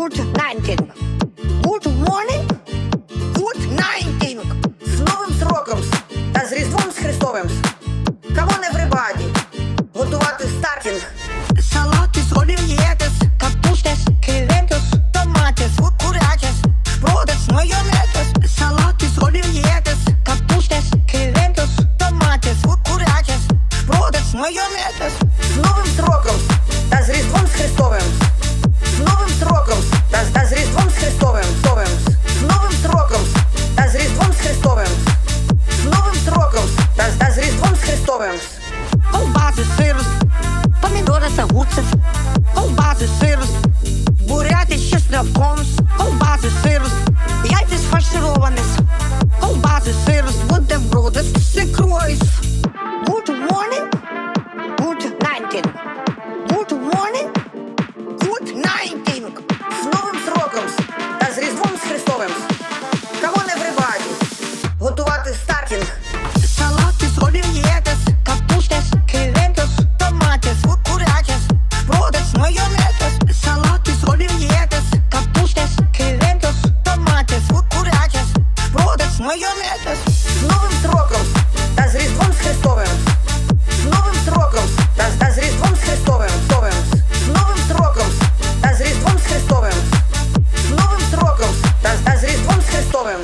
Good 19. Good morning. Good 19. З Новим роком та з Різдвом з Христовим. Come on everybody. Готувати стартінг. Салатис, олів'єтес, капустес, кивентус, томатес, курячес, шпротес, майонетес. Салатис, олів'єтес, капустес, кивентус, томатес, курячес, шпротес, майонетес. З Новим роком та з Різдвом з Христовим. З Новим роком та з Різдвом з Христовим. З Новим роком та з Різдвом з Христовим. З Новим роком та з Різдвом з Христовим. Ковбаси, сирус, помідори та огурці, ковбаси, сирус, буряти з чесноком, ковбаси, сирус, яйця сфаршировані, ковбаси, сирус, бутерброди з ікрою. Good morning, good 19. Good morning, good 19. З Новим роком та з Різдвом з Христовим. Come on everybody. Готувати стартінг. Салатис, олів'єтес, капустес, кивентус, томатес, курячес, шпротес, майонетес. Салатис, олів'єтес, капустес, кивентус, томатес, курячес, шпротес, майонетес. З Новим роком та з Різдвом з Христовим. З Новим роком та з Різдвом з Христовим. З Новим роком та з Різдвом з Христовим. З Новим роком та з Різдвом з Христовим.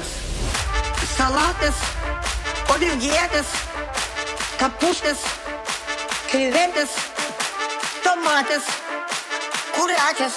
Салатис, олів'єтес, капустес, кивентес, томатес, курячес,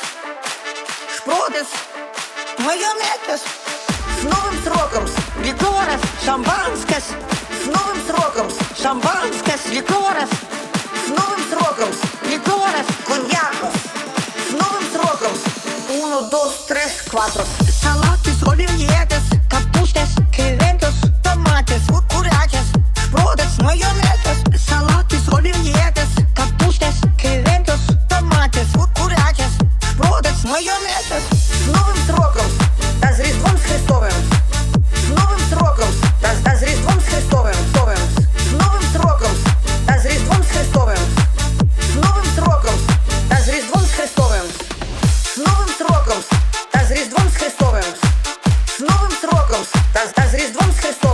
шпротес, майонетес. З Новим роком лікорес, шампанське. З Новим роком шампанське, лікорес. З Новим роком лікорес, коньякос. З Новим роком 1, 2, 3, 4. Салатис, олів'єтес, капустес, кивентус, томатес, курячес, шпротес, майонетес. Салатис, олів'єтес, капустес, кивентус, томатес, курячес, шпротес, майонетес. З Новим роком та з Різдвом з Христовим. З Новим роком та з Різдвом з Христовим. З Новим роком та з Різдвом з Христовим. З Новим роком та з Різдвом з Христовим. З Новим роком та з Різдвом з Христовим. З Новим роком та з Різдвом з Христовим.